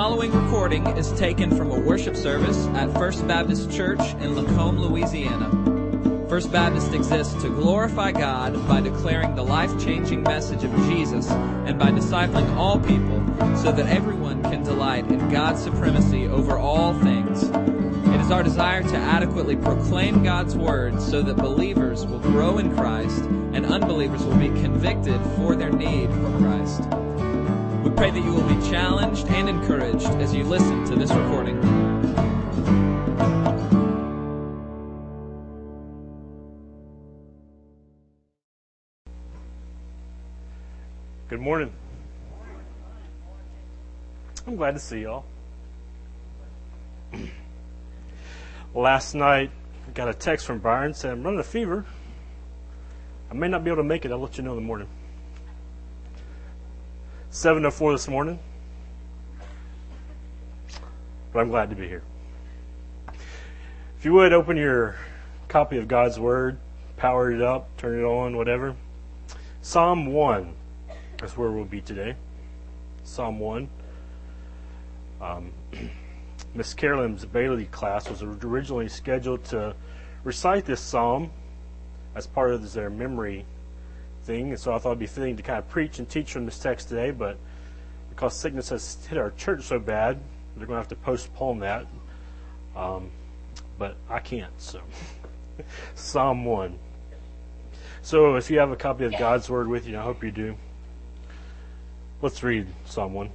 following recording is taken from a worship service at First Baptist Church in Lacombe, Louisiana. First Baptist exists to glorify God by declaring the life-changing message of Jesus and by discipling all people so that everyone can delight in God's supremacy over all things. It is our desire to adequately proclaim God's word so that believers will grow in Christ and unbelievers will be convicted for their need for Christ. We pray that you will be challenged and encouraged as you listen to this recording. Good morning. I'm glad to see y'all. Last night, I got a text from Byron saying, I'm running a fever. I may not be able to make it. I'll let you know in the morning. 7:04 this morning. But I'm glad to be here. If you would, open your copy of God's Word, power it up, turn it on, whatever. Psalm 1 is where we'll be today. Psalm 1. Miss Carolyn's Bailey class was originally scheduled to recite this psalm as part of their memory thing, and so I thought it'd be fitting to kind of preach and teach from this text today, but because sickness has hit our church so bad, they're going to have to postpone that. But I can't, so. Psalm 1. So if you have a copy of God's Word with you, I hope you do. Let's read Psalm 1.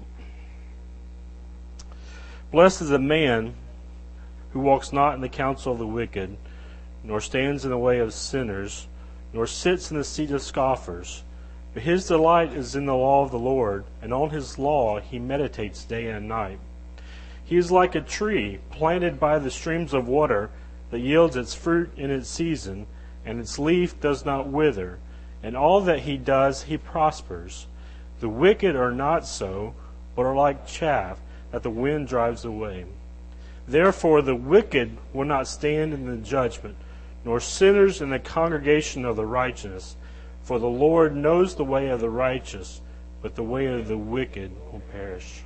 Blessed is the man who walks not in the counsel of the wicked, nor stands in the way of sinners, nor sits in the seat of scoffers. But his delight is in the law of the Lord, and on his law he meditates day and night. He is like a tree planted by the streams of water that yields its fruit in its season, and its leaf does not wither. And all that he does, he prospers. The wicked are not so, but are like chaff that the wind drives away. Therefore the wicked will not stand in the judgment, nor sinners in the congregation of the righteous. For the Lord knows the way of the righteous, but the way of the wicked will perish.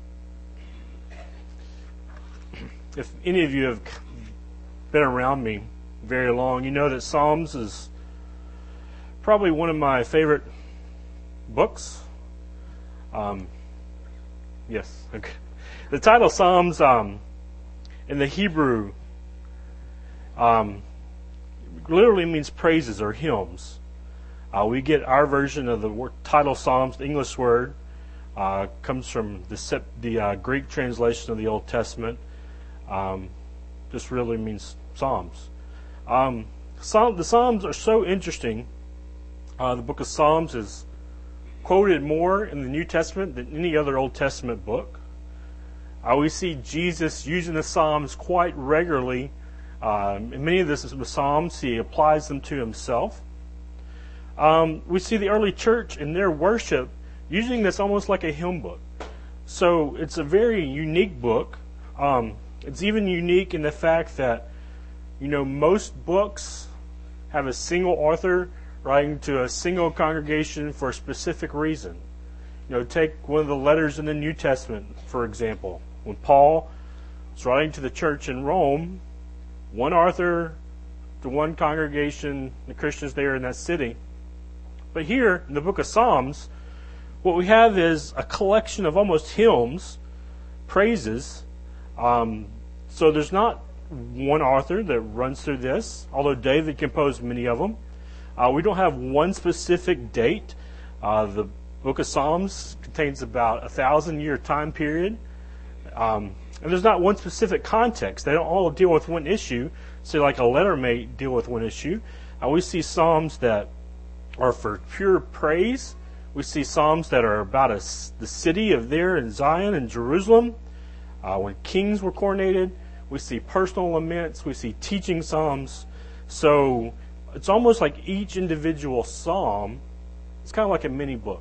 If any of you have been around me very long, you know that Psalms is probably one of my favorite books. Yes. Okay. The title Psalms in the Hebrew literally means praises or hymns. We get our version of the title Psalms, the English word, comes from the Greek translation of the Old Testament. Just really means Psalms. The Psalms are so interesting. The book of Psalms is quoted more in the New Testament than any other Old Testament book. We see Jesus using the Psalms quite regularly. In many of the Psalms, he applies them to himself. We see the early church in their worship using this almost like a hymn book. So it's a very unique book. It's even unique in the fact that, most books have a single author writing to a single congregation for a specific reason. Take one of the letters in the New Testament, for example. When Paul was writing to the church in Rome, one author to one congregation, the Christians there in that city. But here, in the book of Psalms, what we have is a collection of almost hymns, praises. So there's not one author that runs through this, although David composed many of them. We don't have one specific date. The book of Psalms contains about 1,000-year time period. And there's not one specific context. They don't all deal with one issue. So like a letter may deal with one issue. We see Psalms that are for pure praise. We see Psalms that are about the city of there in Zion and Jerusalem, when kings were coronated. We see personal laments. We see teaching Psalms. So it's almost like each individual Psalm is kind of like a mini book.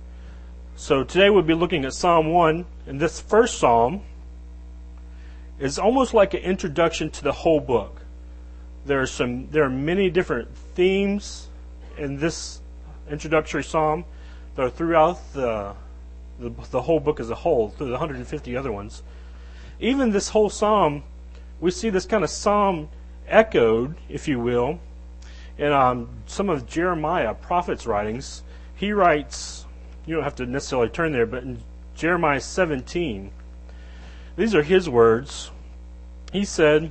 So today we'll be looking at Psalm 1, and this first Psalm is almost like an introduction to the whole book. There are many different themes in this introductory Psalm that are throughout the the whole book as a whole, through the 150 other ones. Even this whole psalm, we see this kind of psalm echoed, if you will, in some of Jeremiah, prophet's writings. He writes, you don't have to necessarily turn there, but in Jeremiah 17, these are his words. He said,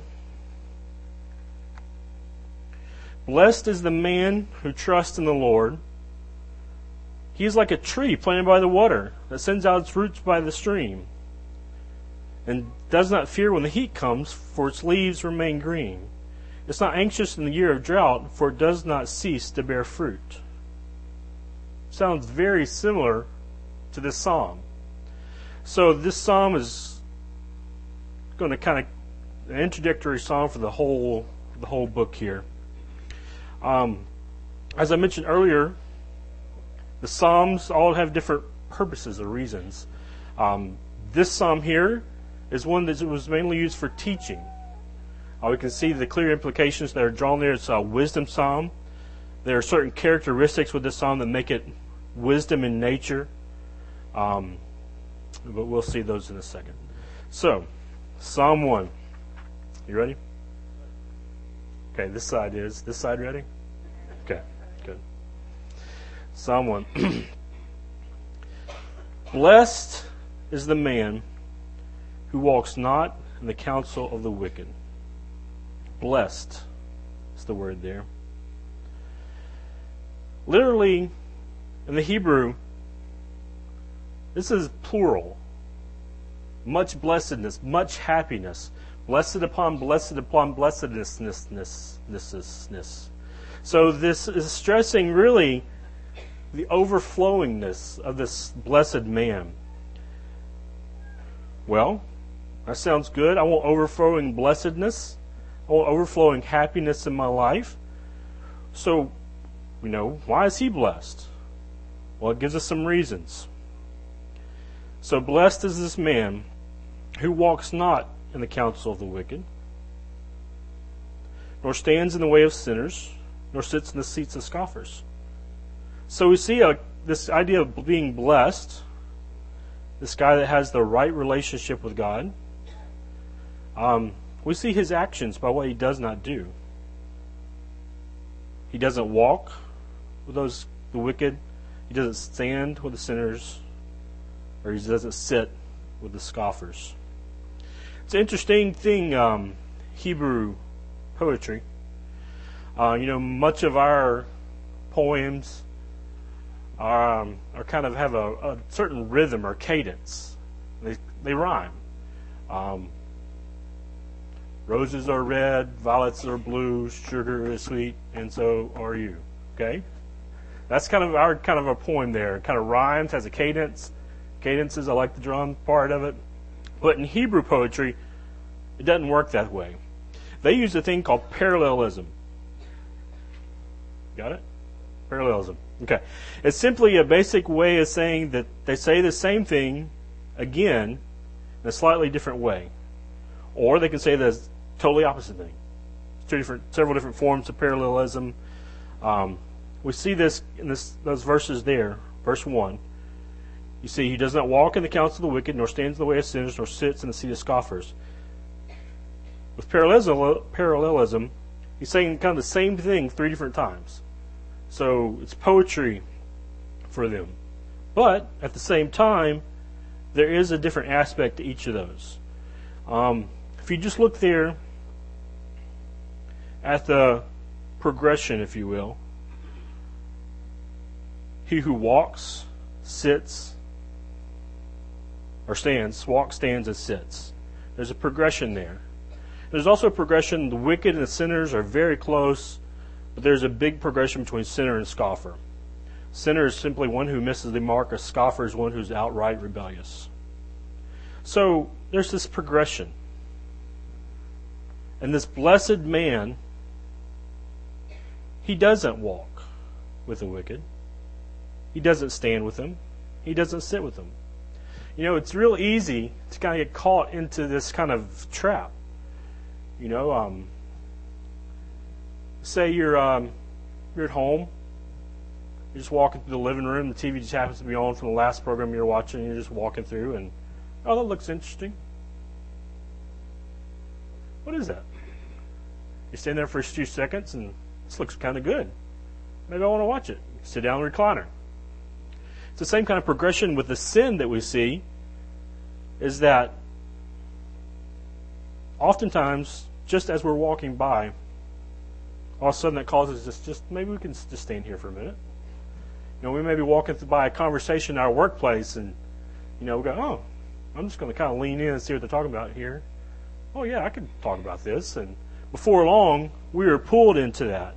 "Blessed is the man who trusts in the Lord. He is like a tree planted by the water that sends out its roots by the stream and does not fear when the heat comes, for its leaves remain green. It's not anxious in the year of drought, for it does not cease to bear fruit." Sounds very similar to this psalm. So this psalm is going to kind of an introductory psalm for the whole book here. As I mentioned earlier, the Psalms all have different purposes or reasons. This psalm here is one that was mainly used for teaching. We can see the clear implications that are drawn there. It's a wisdom psalm. There are certain characteristics with this psalm that make it wisdom in nature. But we'll see those in a second. So, Psalm 1. You ready? Okay, this side is. This side ready? Okay, good. Psalm 1. Blessed is the man who walks not in the counsel of the wicked. Blessed is the word there. Literally, in the Hebrew, this is plural. Much blessedness, much happiness. Blessed upon blessedness. So this is stressing really the overflowingness of this blessed man. Well, that sounds good. I want overflowing blessedness. I want overflowing happiness in my life. So, why is he blessed? Well, it gives us some reasons. So blessed is this man who walks not in the counsel of the wicked, nor stands in the way of sinners, nor sits in the seats of scoffers. So we see this idea of being blessed, this guy that has the right relationship with God. We see his actions by what he does not do. He doesn't walk with the wicked. He doesn't stand with the sinners, or he doesn't sit with the scoffers. It's an interesting thing, Hebrew poetry. Much of our poems are kind of have a certain rhythm or cadence. They rhyme. Roses are red, violets are blue, sugar is sweet, and so are you. Okay? That's kind of a poem there. It kind of rhymes, has a cadence. Cadences, I like the drum part of it. But in Hebrew poetry, it doesn't work that way. They use a thing called parallelism. Got it? Parallelism. Okay. It's simply a basic way of saying that they say the same thing again in a slightly different way. Or they can say the totally opposite thing. Several different forms of parallelism. We see this in those verses there. Verse 1. You see, he does not walk in the counsel of the wicked, nor stands in the way of sinners, nor sits in the seat of scoffers. With parallelism, he's saying kind of the same thing 3 different times. So it's poetry for them. But at the same time, there is a different aspect to each of those. If you just look there at the progression, if you will, he who walks, sits, or stands, walks, stands, and sits. There's a progression there. There's also a progression. The wicked and the sinners are very close, but there's a big progression between sinner and scoffer. Sinner is simply one who misses the mark. A scoffer is one who's outright rebellious. So there's this progression. And this blessed man, he doesn't walk with the wicked. He doesn't stand with them. He doesn't sit with them. It's real easy to kind of get caught into this kind of trap. Say you're at home You're just walking through the living room. The TV just happens to be on from the last program you're watching. And you're just walking through, and oh, that looks interesting. What is that? You stand there for a few seconds, and this looks kind of good. Maybe I want to watch it. Sit down in the recliner. It's the same kind of progression with the sin that we see, is that oftentimes, just as we're walking by, all of a sudden that causes us just maybe we can just stand here for a minute. We may be walking by a conversation in our workplace, and we go, oh, I'm just going to kind of lean in and see what they're talking about here. Oh yeah, I could talk about this. And before long, we were pulled into that.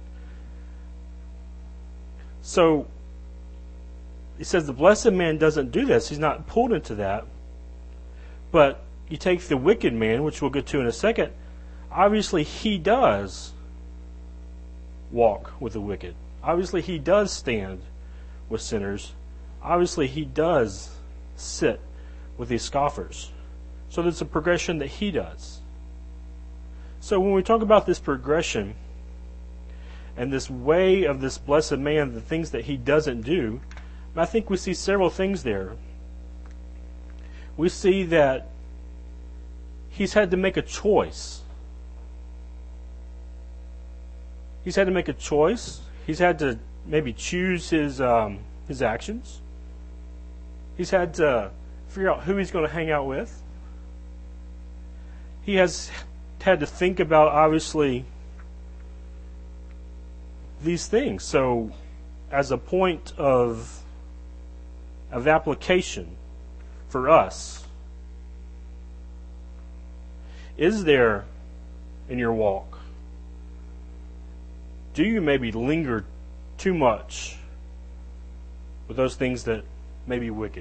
So he says the blessed man doesn't do this. He's not pulled into that. But you take the wicked man, which we'll get to in a second. Obviously, he does walk with the wicked. Obviously, he does stand with sinners. Obviously, he does sit with these scoffers. So there's a progression that he does. So when we talk about this progression and this way of this blessed man, the things that he doesn't do, I think we see several things there. We see that he's had to make a choice. He's had to make a choice. He's had to maybe choose his actions. He's had to figure out who he's going to hang out with. He has had to think about, obviously, these things. So, as a point of application for us, is there in your walk, do you maybe linger too much with those things that may be wicked?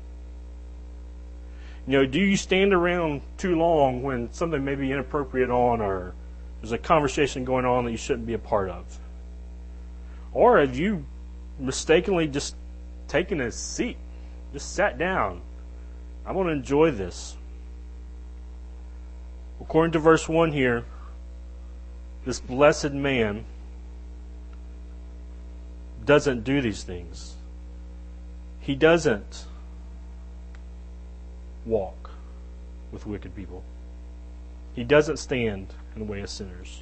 Do you stand around too long when something may be inappropriate on, or there's a conversation going on that you shouldn't be a part of? Or have you mistakenly just taken a seat, just sat down? I want to enjoy this. According to verse 1 here, this blessed man doesn't do these things. He doesn't walk with wicked people. He doesn't stand in the way of sinners.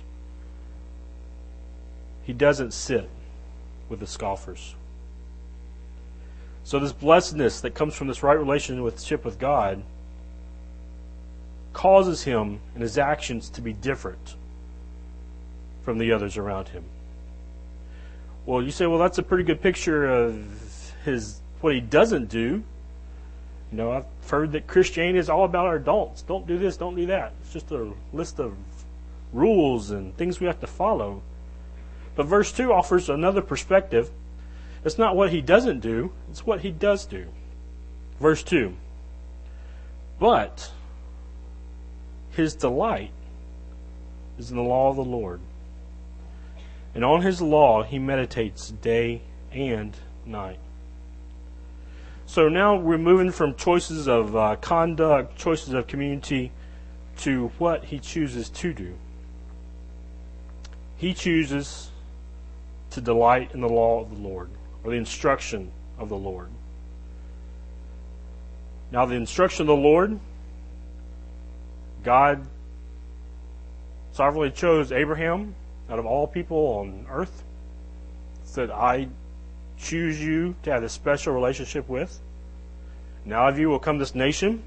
He doesn't sit with the scoffers. So this blessedness that comes from this right relationship with God causes him and his actions to be different from the others around him. Well, you say, well, that's a pretty good picture of what he doesn't do. I've heard that Christianity is all about our don'ts. Don't do this, don't do that. It's just a list of rules and things we have to follow. But verse 2 offers another perspective. It's not what he doesn't do, it's what he does do. Verse 2. But his delight is in the law of the Lord, and on his law he meditates day and night. So now we're moving from choices of conduct, choices of community, to what he chooses to do. He chooses to delight in the law of the Lord, or the instruction of the Lord. Now the instruction of the Lord, God sovereignly chose Abraham out of all people on earth. Said, I choose you to have this special relationship with. Now of you will come this nation.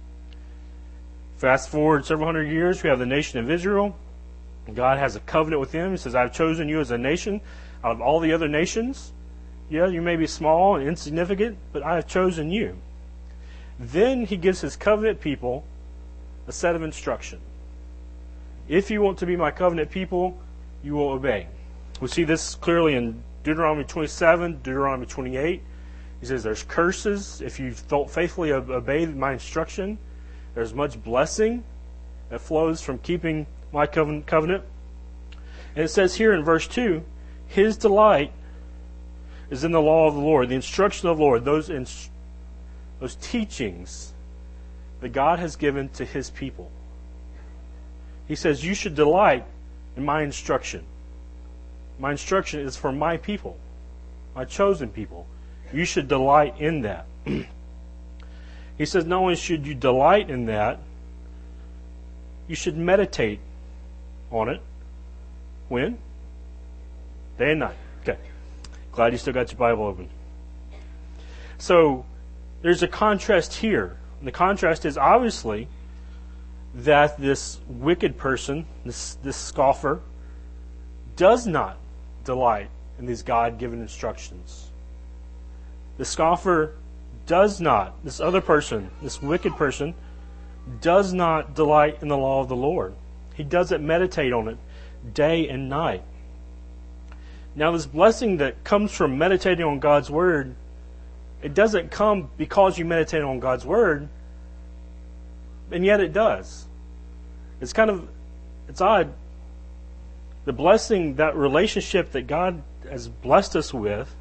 Fast forward several hundred years, we have the nation of Israel. God has a covenant with them. He says, I've chosen you as a nation out of all the other nations. Yeah, you may be small and insignificant, but I have chosen you. Then he gives his covenant people a set of instruction. If you want to be my covenant people, you will obey. We see this clearly in Deuteronomy 27, Deuteronomy 28. He says there's curses if you don't faithfully obey my instruction. There's much blessing that flows from keeping my covenant. And it says here in verse 2, his delight is in the law of the Lord, the instruction of the Lord, those teachings that God has given to his people. He says, you should delight in my instruction. My instruction is for my people. my chosen people. You should delight in that. He says not only should you delight in that, you should meditate on it. When? Day and night. Okay. Glad you still got your Bible open. So, there's a contrast here. And the contrast is obviously that this wicked person, this scoffer, does not delight in these God-given instructions. The scoffer does not, this other person, this wicked person, does not delight in the law of the Lord. He doesn't meditate on it day and night. Now, this blessing that comes from meditating on God's Word, it doesn't come because you meditate on God's Word, and yet it does. It's odd. The blessing, that relationship that God has blessed us with,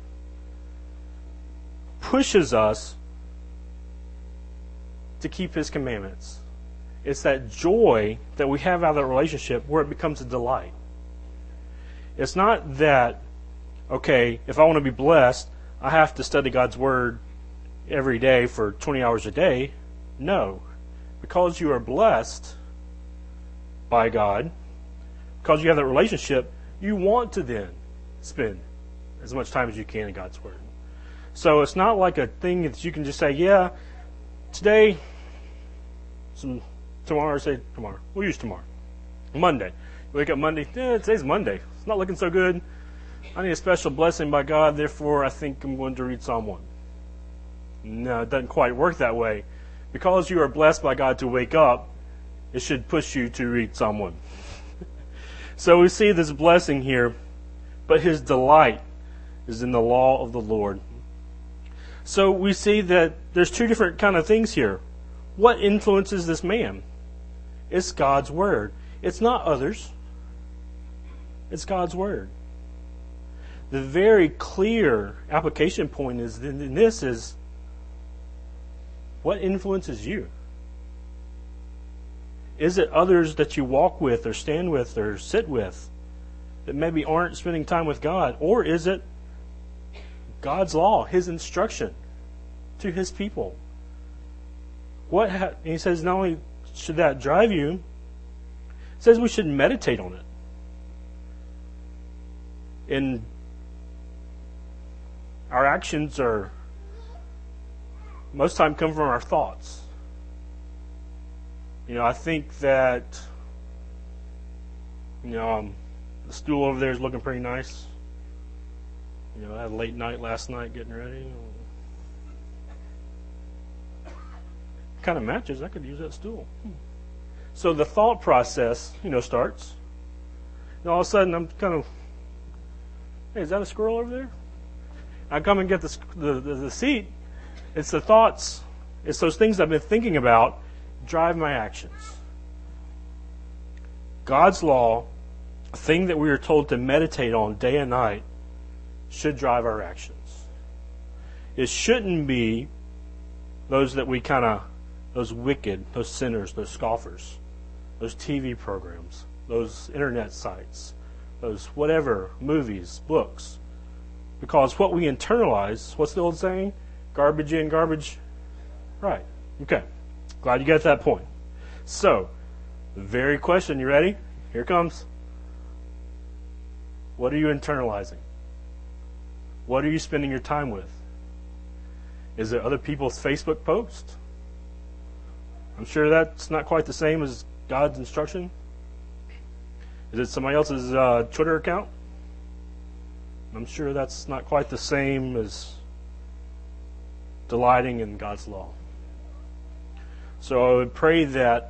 pushes us to keep His commandments. It's that joy that we have out of that relationship where it becomes a delight. It's not that, okay, if I want to be blessed, I have to study God's Word every day for 20 hours a day. No. Because you are blessed by God, because you have that relationship, you want to then spend as much time as you can in God's Word. So it's not like a thing that you can just say, yeah, today, tomorrow, we'll use tomorrow. Monday. You wake up Monday, today's Monday. It's not looking so good. I need a special blessing by God, therefore I think I'm going to read Psalm 1. No, it doesn't quite work that way. Because you are blessed by God to wake up, it should push you to read Psalm 1. So we see this blessing here, but his delight is in the law of the Lord. So we see that there's two different kind of things here. What influences this man? It's God's Word. It's not others. It's God's Word. The very clear application point in this is, what influences you? Is it others that you walk with or stand with or sit with that maybe aren't spending time with God? Or is it God's law, His instruction to His people? And he says not only should that drive you, he says we should meditate on it. And our actions are most time come from our thoughts. I think that, the stool over there is looking pretty nice. I had a late night last night getting ready. Kind of matches. I could use that stool. So the thought process, starts. And all of a sudden, I'm kind of, hey, is that a squirrel over there? I come and get the seat. It's the thoughts. It's those things I've been thinking about drive my actions. God's law, a thing that we are told to meditate on day and night, should drive our actions. It shouldn't be those that we those wicked, those sinners, those scoffers, those TV programs, those internet sites, those whatever, movies, books. Because what we internalize, what's the old saying? Garbage in, garbage. Right. Okay. Glad you got that point. So, the very question, you ready? Here it comes. What are you internalizing? What are you spending your time with? Is it other people's Facebook posts? I'm sure that's not quite the same as God's instruction. Is it somebody else's Twitter account? I'm sure that's not quite the same as delighting in God's law. So I would pray that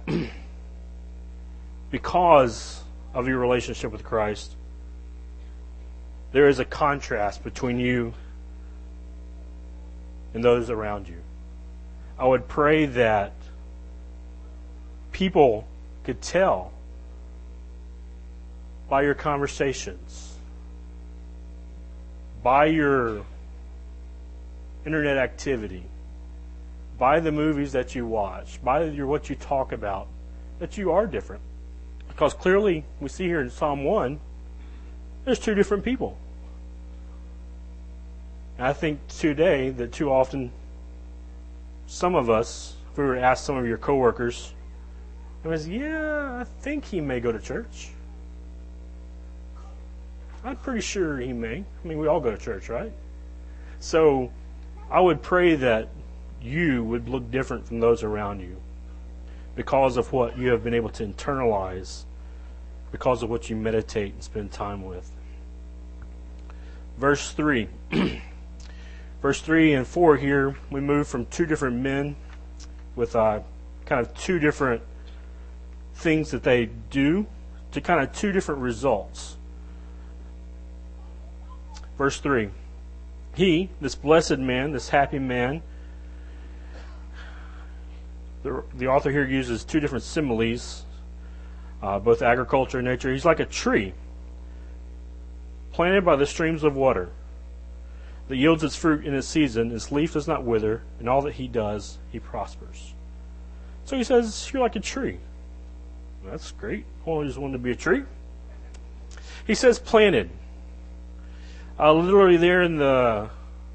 because of your relationship with Christ, there is a contrast between you and those around you. I would pray that people could tell by your conversations, by your internet activity, by the movies that you watch, by what you talk about, that you are different. Because clearly, we see here in Psalm 1, there's two different people. And I think today that too often, some of us, if we were to ask some of your coworkers, it was, yeah, I think he may go to church. I'm pretty sure he may. I mean, we all go to church, right? So I would pray that you would look different from those around you because of what you have been able to internalize, because of what you meditate and spend time with. Verse 3. Verse 3 and 4 here, we move from two different men with kind of two different things that they do to kind of two different results. Verse 3. He, this blessed man, this happy man, the author here uses two different similes, both agriculture and nature. He's like a tree planted by the streams of water that yields its fruit in its season. Its leaf does not wither, and all that he does, he prospers. So he says, you're like a tree. That's great. I only just wanted to be a tree. He says planted. Literally there in the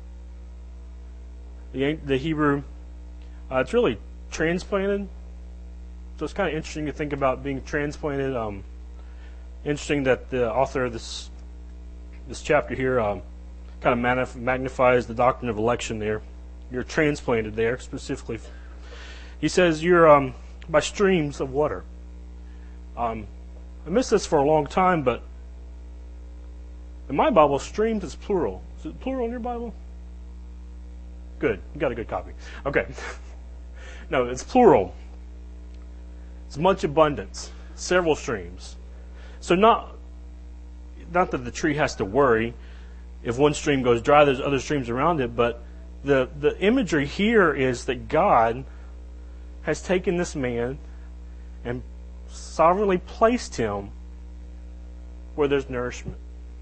Hebrew, it's really transplanted. So it's kind of interesting to think about being transplanted. Interesting that the author of this chapter here kind of magnifies the doctrine of election there. You're transplanted there specifically. He says you're by streams of water. I missed this for a long time, but in my Bible, streams is plural. Is it plural in your Bible? Good. You got a good copy. Okay. No, it's plural. It's much abundance. Several streams. So not that the tree has to worry if one stream goes dry, there's other streams around it, but the imagery here is that God has taken this man and sovereignly placed him where there's nourishment.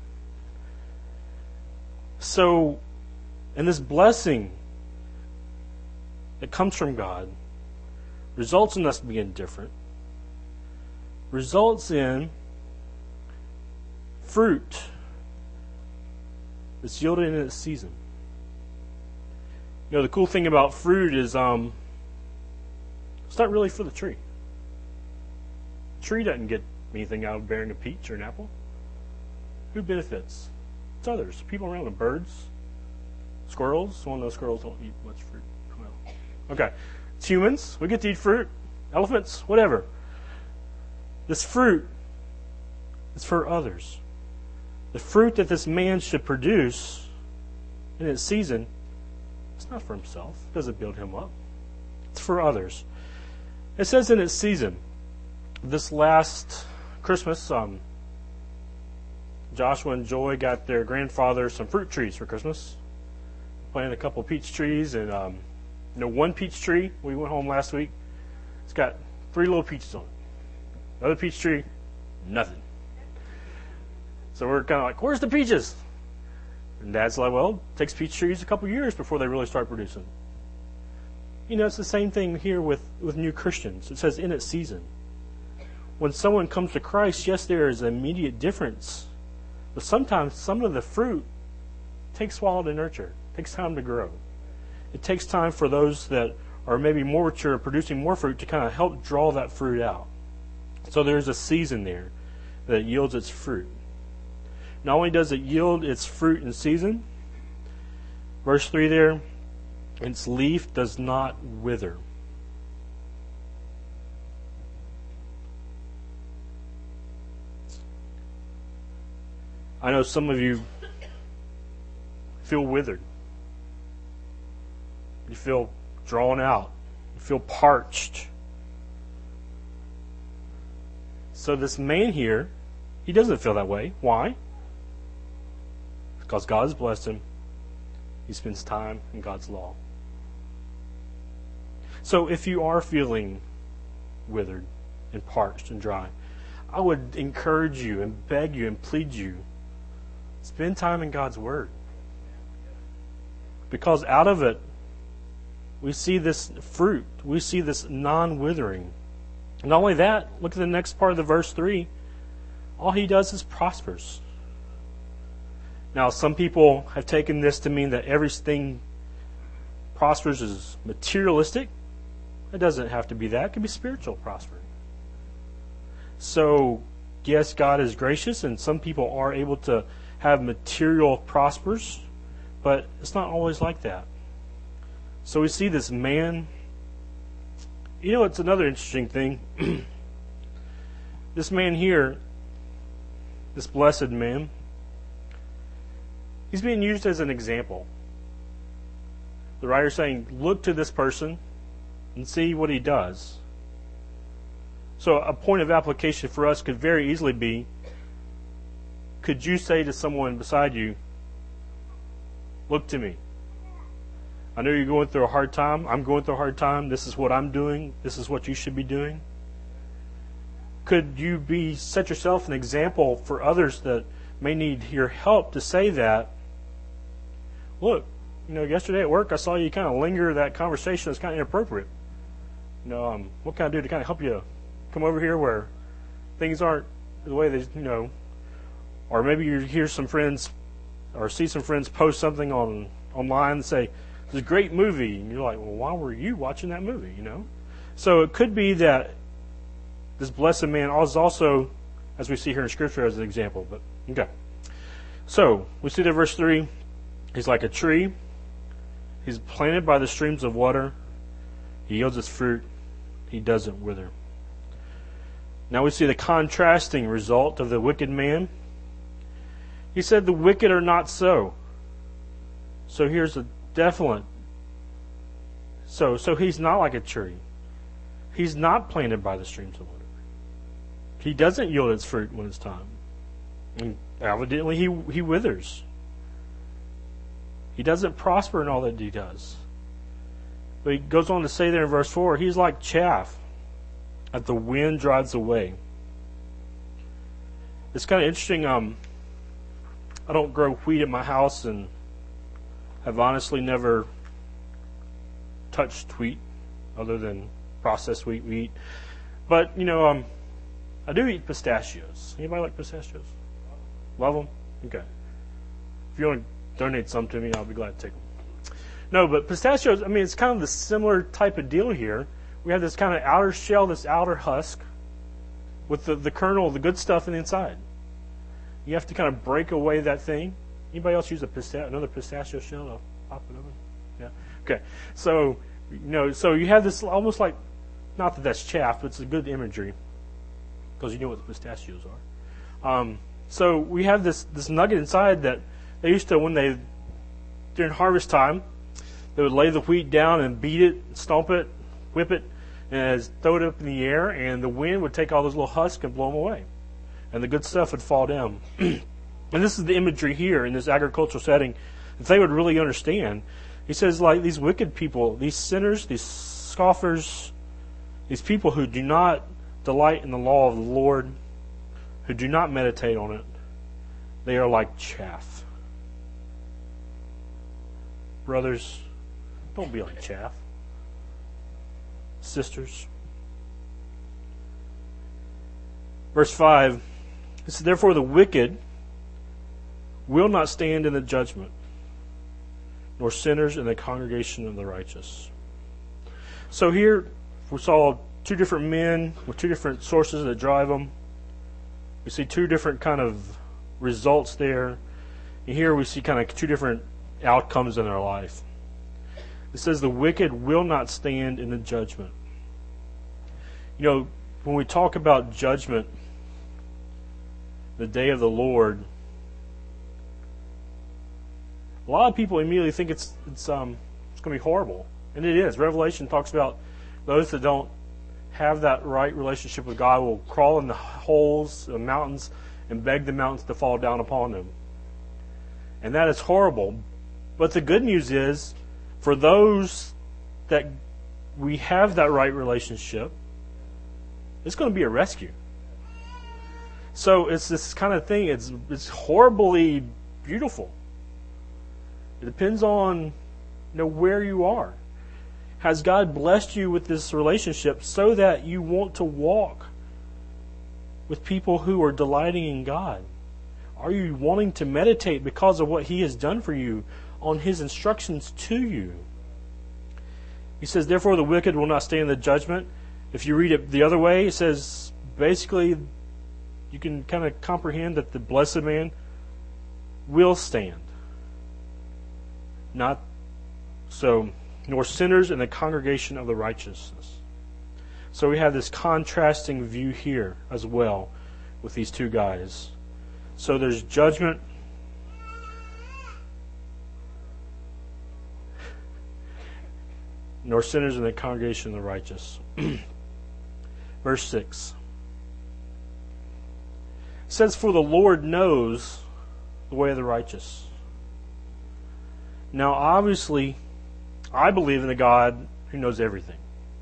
So, and this blessing that comes from God results in us being different, results in fruit that's yielded in its season. You know, the cool thing about fruit is it's not really for the tree. The tree doesn't get anything out of bearing a peach or an apple. Who benefits? It's others. People around them. Birds, squirrels. Well, no, squirrels don't eat much fruit. Well, okay. It's humans. We get to eat fruit. Elephants, whatever. This fruit is for others. The fruit that this man should produce in its season, it's not for himself. It doesn't build him up. It's for others. It says in its season. This last Christmas, Joshua and Joy got their grandfather some fruit trees for Christmas. Planted a couple peach trees, and one peach tree. We went home last week. It's got 3 little peaches on it. Another peach tree, nothing. So we're kind of like, where's the peaches? And Dad's like, well, it takes peach trees a couple years before they really start producing. You know, it's the same thing here with new Christians. It says in its season. When someone comes to Christ, yes, there is an immediate difference. But sometimes some of the fruit takes a while to nurture. It takes time to grow. It takes time for those that are maybe more mature, producing more fruit, to kind of help draw that fruit out. So there's a season there that yields its fruit. Not only does it yield its fruit in season, verse 3 there, its leaf does not wither. I know some of you feel withered. You feel drawn out. You feel parched. So this man here, he doesn't feel that way. Why? Because God has blessed him. He spends time in God's law. So if you are feeling withered and parched and dry, I would encourage you and beg you and plead you, spend time in God's Word. Because out of it, we see this fruit. We see this non-withering. Not only that, look at the next part of the verse 3. All he does is prospers. Now, some people have taken this to mean that everything prospers is materialistic. It doesn't have to be that. It can be spiritual prospering. So, yes, God is gracious, and some people are able to have material prospers, but it's not always like that. So we see this man. You know, it's another interesting thing. This man here, this blessed man, he's being used as an example. The writer's saying, look to this person and see what he does. So a point of application for us could very easily be, could you say to someone beside you, look to me. I know you're going through a hard time. I'm going through a hard time. This is what I'm doing. This is what you should be doing. Could you set yourself an example for others that may need your help to say that? Look, yesterday at work I saw you kind of linger. That conversation was kind of inappropriate. What can I do to kind of help you come over here where things aren't the way they, or maybe you hear some friends or see some friends post something online and say, it's a great movie. And you're like, well, why were you watching that movie, So it could be that this blessed man is also, as we see here in Scripture, as an example. But okay. So we see that verse 3, he's like a tree. He's planted by the streams of water. He yields its fruit. He doesn't wither. Now we see the contrasting result of the wicked man. He said the wicked are not so. So here's a definite. So he's not like a tree. He's not planted by the streams of water. He doesn't yield its fruit when it's time. And evidently he withers. He doesn't prosper in all that he does. But he goes on to say there in verse 4, he's like chaff that the wind drives away. It's kind of interesting. I don't grow wheat at my house and have honestly never touched wheat other than processed wheat we eat. But, I do eat pistachios. Anybody like pistachios? Love them? Okay. If you want to donate some to me, I'll be glad to take them. No, but pistachios, it's kind of the similar type of deal here. We have this kind of outer shell, this outer husk, with the kernel, the good stuff in the inside. You have to kind of break away that thing. Anybody else use another pistachio shell to pop it open? Yeah. Okay. So, so you have this almost like, not that that's chaff, but it's a good imagery because you know what the pistachios are. So we have this nugget inside that they used to, during harvest time, they would lay the wheat down and beat it, stomp it, whip it, and throw it up in the air, and the wind would take all those little husks and blow them away. And the good stuff would fall down. And this is the imagery here in this agricultural setting that they would really understand. He says, like these wicked people, these sinners, these scoffers, these people who do not delight in the law of the Lord, who do not meditate on it, they are like chaff. Brothers, don't be like chaff. Sisters. Verse 5, it says, therefore the wicked will not stand in the judgment, nor sinners in the congregation of the righteous. So here we saw two different men with two different sources that drive them. We see two different kind of results there. And here we see kind of two different outcomes in their life. It says the wicked will not stand in the judgment. When we talk about judgment, the day of the Lord, a lot of people immediately think it's going to be horrible, and it is. Revelation talks about those that don't have that right relationship with God will crawl in the holes, the mountains, and beg the mountains to fall down upon them. And that is horrible. But the good news is, for those that we have that right relationship, it's going to be a rescue. So it's this kind of thing. It's horribly beautiful. It depends on where you are. Has God blessed you with this relationship so that you want to walk with people who are delighting in God? Are you wanting to meditate because of what He has done for you on His instructions to you? He says, therefore the wicked will not stand in the judgment. If you read it the other way, it says, basically, you can kind of comprehend that the blessed man will stand. Not so, nor sinners in the congregation of the righteousness. So we have this contrasting view here as well with these two guys. So there's judgment. Nor sinners in the congregation of the righteous. Verse 6. It says, for the Lord knows the way of the righteous. Now, obviously, I believe in a God who knows everything.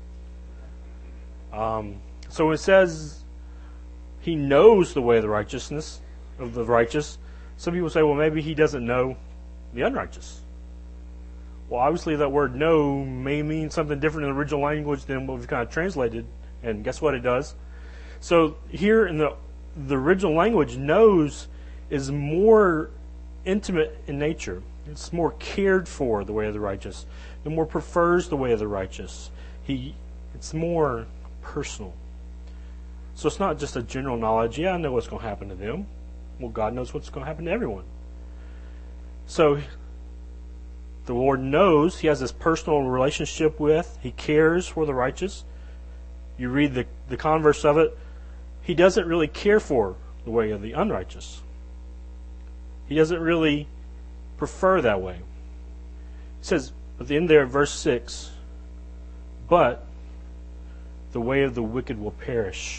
So it says He knows the way of the righteousness of the righteous. Some people say, well, maybe He doesn't know the unrighteous. Well, obviously, that word "know" may mean something different in the original language than what we've kind of translated. And guess what it does? So here in the original language, knows is more intimate in nature. It's more cared for, the way of the righteous. It more prefers the way of the righteous. It's more personal. So it's not just a general knowledge. Yeah, I know what's going to happen to them. Well, God knows what's going to happen to everyone. So the Lord knows. He has this personal relationship with. He cares for the righteous. You read the converse of it. He doesn't really care for the way of the unrighteous. He doesn't really prefer that way. It says at the end there, verse 6, but the way of the wicked will perish.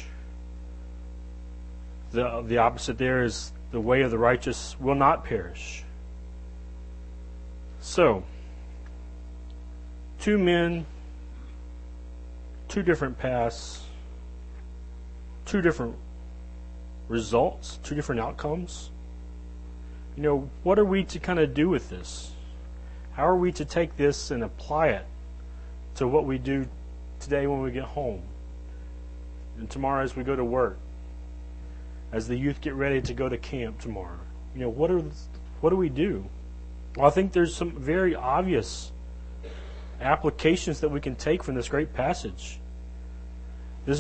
The opposite there is the way of the righteous will not perish. So, two men, two different paths, two different results, two different outcomes. You know, what are we to kind of do with this? How are we to take this and apply it to what we do today when we get home? And tomorrow as we go to work? As the youth get ready to go to camp tomorrow? You know, what do we do? Well, I think there's some very obvious applications that we can take from this great passage. We'll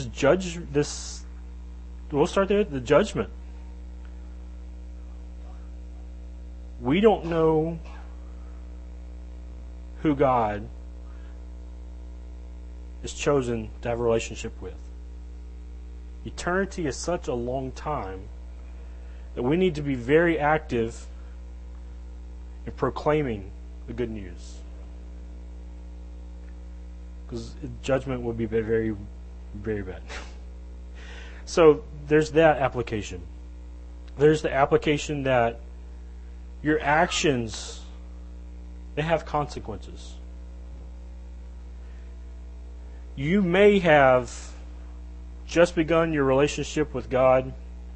start there at the judgment. We don't know who God is chosen to have a relationship with. Eternity is such a long time that we need to be very active in proclaiming the good news. Because judgment would be very, very bad. So there's that application. There's the application that your actions, they have consequences. You may have just begun your relationship with God,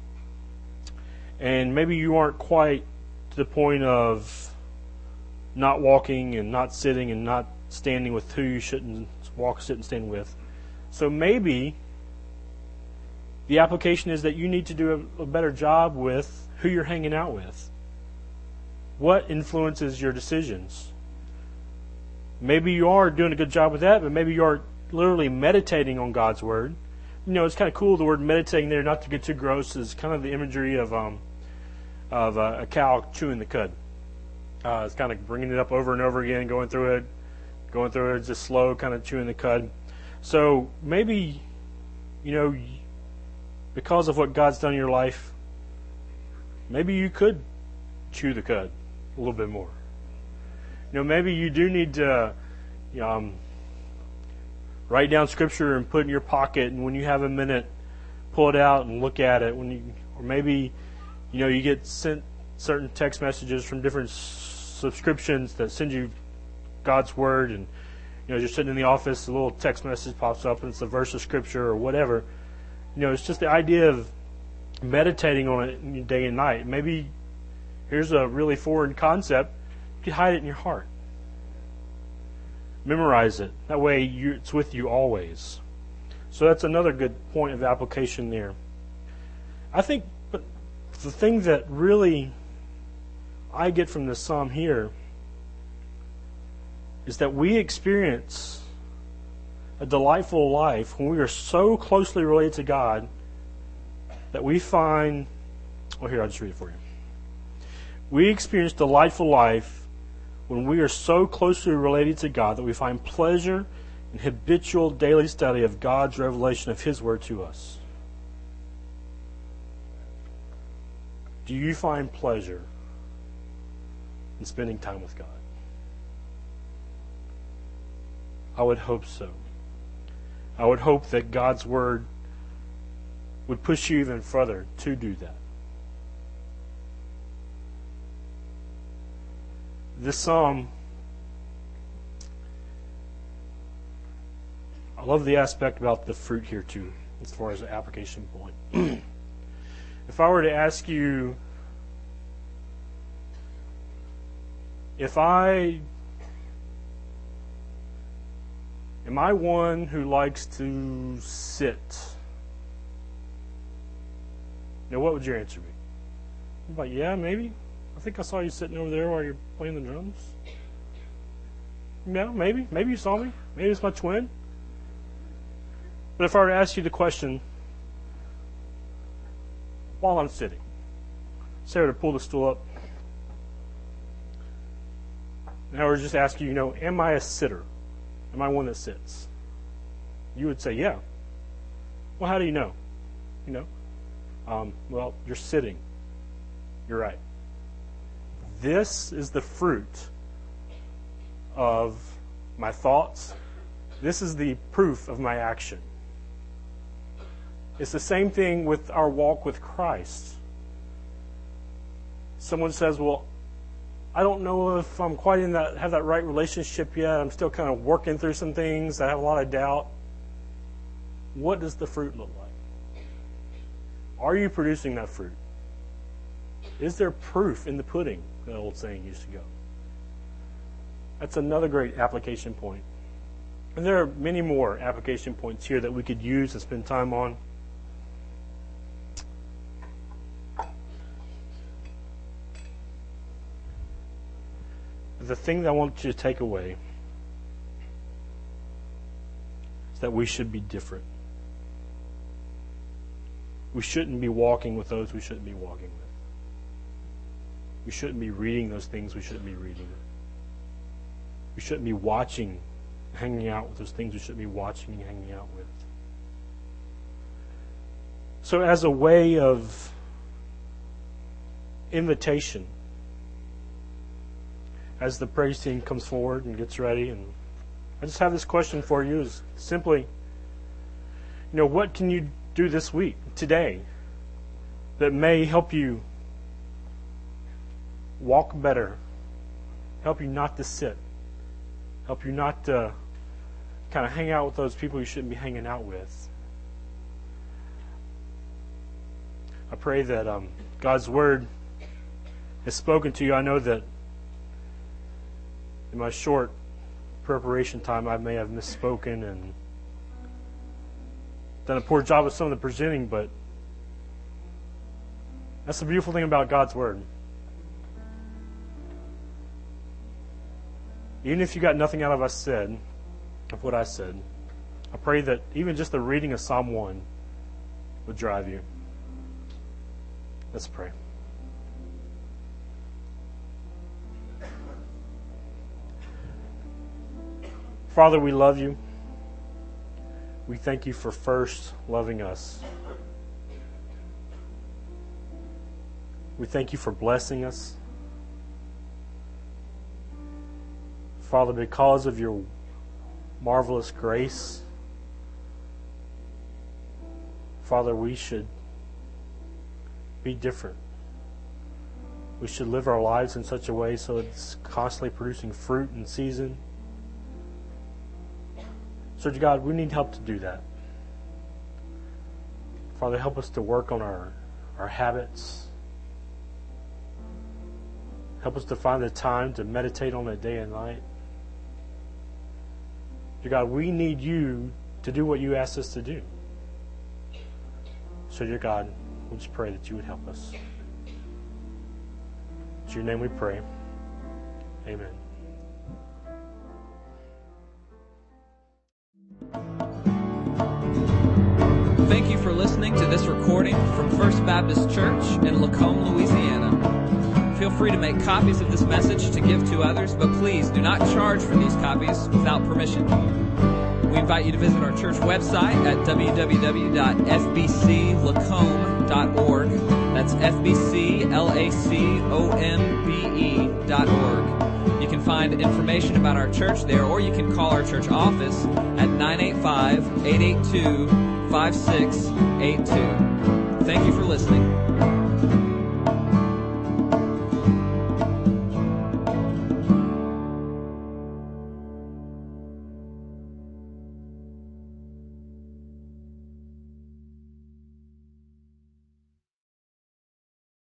and maybe you aren't quite to the point of not walking and not sitting and not standing with who you shouldn't walk, sit, and stand with. So maybe the application is that you need to do a better job with who you're hanging out with. What influences your decisions? Maybe you are doing a good job with that, but maybe you are literally meditating on God's Word. You know, it's kind of cool, the word meditating there, not to get too gross, is kind of the imagery of a cow chewing the cud. It's kind of bringing it up over and over again, going through it, just slow, kind of chewing the cud. So maybe, you know, because of what God's done in your life, maybe you could chew the cud a little bit more. You know, maybe you do need to write down Scripture and put it in your pocket, and when you have a minute, pull it out and look at it. Or maybe, you know, you get sent certain text messages from different subscriptions that send you God's Word, and you know, you're sitting in the office, a little text message pops up, and it's a verse of Scripture or whatever. You know, it's just the idea of meditating on it day and night. Maybe here's a really foreign concept. You can hide it in your heart. Memorize it. That way it's with you always. So that's another good point of application there. I think, but the thing that really I get from this psalm here is that we experience a delightful life when we are so closely related to God that we find, well, here, I'll just read it for you. We experience delightful life when we are so closely related to God that we find pleasure in habitual daily study of God's revelation of His Word to us. Do you find pleasure in spending time with God? I would hope so. I would hope that God's Word would push you even further to do that. This psalm, I love the aspect about the fruit here too, as far as the application point. If I were to ask you, am I one who likes to sit? Now, what would your answer be? I'm like, yeah, maybe. I think I saw you sitting over there while you're playing the drums. Yeah, maybe. Maybe you saw me. Maybe it's my twin. But if I were to ask you the question, while I'm sitting, say I were to pull the stool up, and I were to just ask you, am I a sitter? Am I one that sits? You would say, yeah. Well, how do you know? Well, you're sitting. You're right. This is the fruit of my thoughts. This is the proof of my action. It's the same thing with our walk with Christ. Someone says, well, I don't know if I'm quite have that right relationship yet. I'm still kind of working through some things. I have a lot of doubt. What does the fruit look like? Are you producing that fruit? Is there proof in the pudding? The old saying used to go. That's another great application point. And there are many more application points here that we could use and spend time on. The thing that I want you to take away is that we should be different. We shouldn't be walking with those we shouldn't be walking with. We shouldn't be reading those things we shouldn't be reading. We shouldn't be watching, hanging out with those things we shouldn't be watching and hanging out with. So as a way of invitation, as the praise team comes forward and gets ready, and I just have this question for you, is simply, what can you do this week, today, that may help you walk better, help you not to sit, help you not to kind of hang out with those people you shouldn't be hanging out with. I pray that God's Word has spoken to you. I know that in my short preparation time, I may have misspoken and done a poor job of some of the presenting, but that's the beautiful thing about God's Word. Even if you got nothing out of what I said, I pray that even just the reading of Psalm 1 would drive you. Let's pray. Father, we love you. We thank you for first loving us. We thank you for blessing us. Father, because of your marvelous grace, Father, we should be different. We should live our lives in such a way so it's constantly producing fruit in season. So, God, we need help to do that. Father, help us to work on our habits. Help us to find the time to meditate on it day and night. Dear God, we need you to do what you asked us to do. So, dear God, we just pray that you would help us. It's your name we pray. Amen. Thank you for listening to this recording from First Baptist Church in Lacombe, Louisiana. Feel free to make copies of this message to give to others, but please do not charge for these copies without permission. We invite you to visit our church website at www.fbclacombe.org. That's FBCLACOMBE.org. You can find information about our church there, or you can call our church office at 985-882-5682. Thank you for listening.